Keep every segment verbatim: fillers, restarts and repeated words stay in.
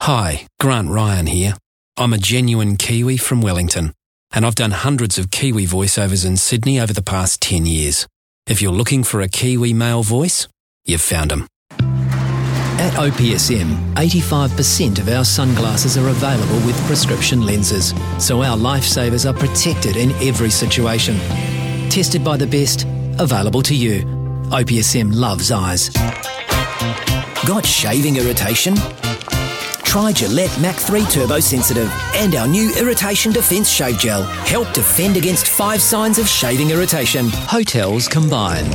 Hi, Grant Ryan here. I'm a genuine Kiwi from Wellington, and I've done hundreds of Kiwi voiceovers in Sydney over the past ten years. If you're looking for a Kiwi male voice, you've found him. At O P S M, eighty-five percent of our sunglasses are available with prescription lenses, so our lifesavers are protected in every situation. Tested by the best, available to you. O P S M loves eyes. Got shaving irritation? Try Gillette Mach three Turbo Sensitive and our new Irritation Defence Shave Gel. Help defend against five signs of shaving irritation. Hotels combined.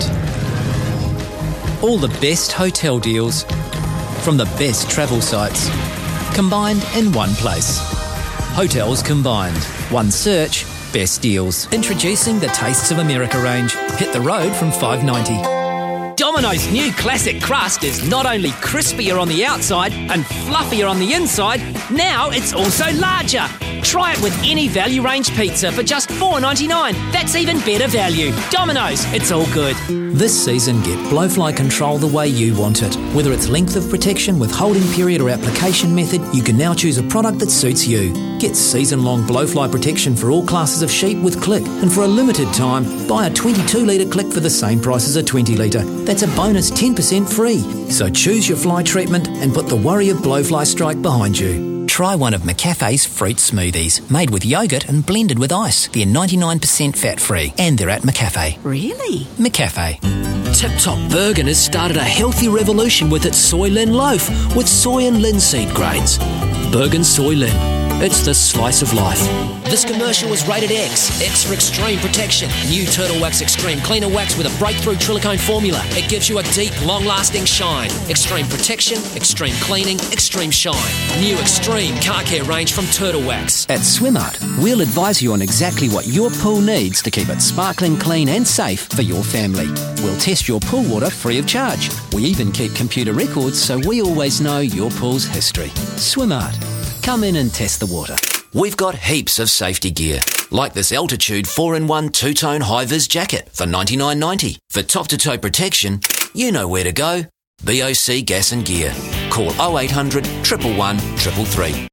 All the best hotel deals from the best travel sites, combined in one place. Hotels combined. One search, best deals. Introducing the Tastes of America range. Hit the road from five ninety. Domino's new classic crust is not only crispier on the outside and fluffier on the inside, now it's also larger. Try it with any value range pizza for just four ninety-nine. That's even better value. Domino's, it's all good. This season, get blowfly control the way you want it. Whether it's length of protection with holding period or application method, you can now choose a product that suits you. Get season-long blowfly protection for all classes of sheep with Click, and for a limited time, buy a twenty-two litre Click for the same price as a twenty litre. That's a bonus ten percent free. So choose your fly treatment and put the worry of blowfly strike behind you. Try one of McCafe's fruit smoothies, made with yogurt and blended with ice. They're ninety-nine percent fat-free, and they're at McCafe. Really? McCafe. Tip Top Bergen has started a healthy revolution with its Soy Lin loaf with soy and linseed grains. Bergen Soy Lin. It's the slice of life. This commercial was rated X. X for extreme protection. New Turtle Wax Extreme Cleaner Wax with a breakthrough Trilicone formula. It gives you a deep, long-lasting shine. Extreme protection, extreme cleaning, extreme shine. New Extreme Car Care range from Turtle Wax. At Swimart, we'll advise you on exactly what your pool needs to keep it sparkling clean and safe for your family. We'll test your pool water free of charge. We even keep computer records so we always know your pool's history. Swimart. Come in and test the water. We've got heaps of safety gear, like this Altitude four in one two-tone high-vis jacket for ninety-nine ninety. For top-to-toe protection, you know where to go. B O C Gas and Gear. Call oh eight hundred, one one one, three three three.